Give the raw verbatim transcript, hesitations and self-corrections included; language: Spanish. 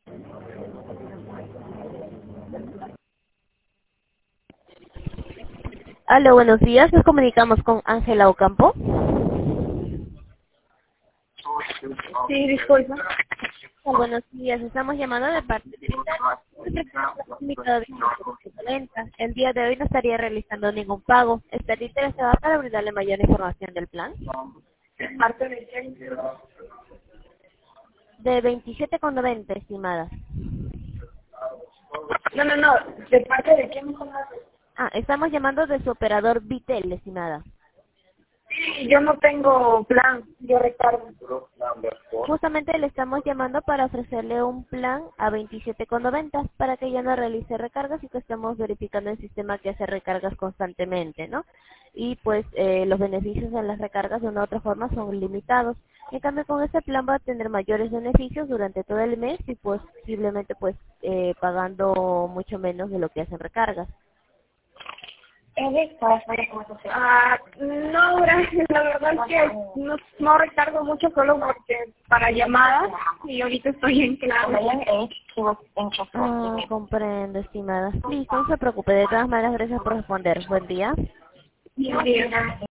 Aló, buenos días. Nos comunicamos con Ángela Ocampo. Sí, disculpa. Ah, buenos días. Estamos llamando de parte de Vital. El día de hoy no estaría realizando ningún pago. ¿Estaría interesada para brindarle mayor información del plan? ¿De parte de quién? De veintisiete con noventa, estimada. No, no, no. ¿De parte de quién me conoces? Ah, estamos llamando de su operador Vitel, estimada. Sí, yo no tengo plan. Yo recargo. Justamente le estamos llamando para ofrecerle un plan a veintisiete con noventa para que ya no realice recargas y que estemos verificando el sistema que hace recargas constantemente, ¿no? Y pues eh, los beneficios de las recargas de una u otra forma son limitados. En cambio, con este plan va a tener mayores beneficios durante todo el mes y pues posiblemente pues eh, pagando mucho menos de lo que hacen recargas. Ah, no, gracias. La verdad es que no, no recargo mucho solo porque para llamadas y ahorita estoy en clase. Ah, comprendo, estimada. Listo, no se preocupe. De todas maneras, gracias por responder. Buen día. Buen día.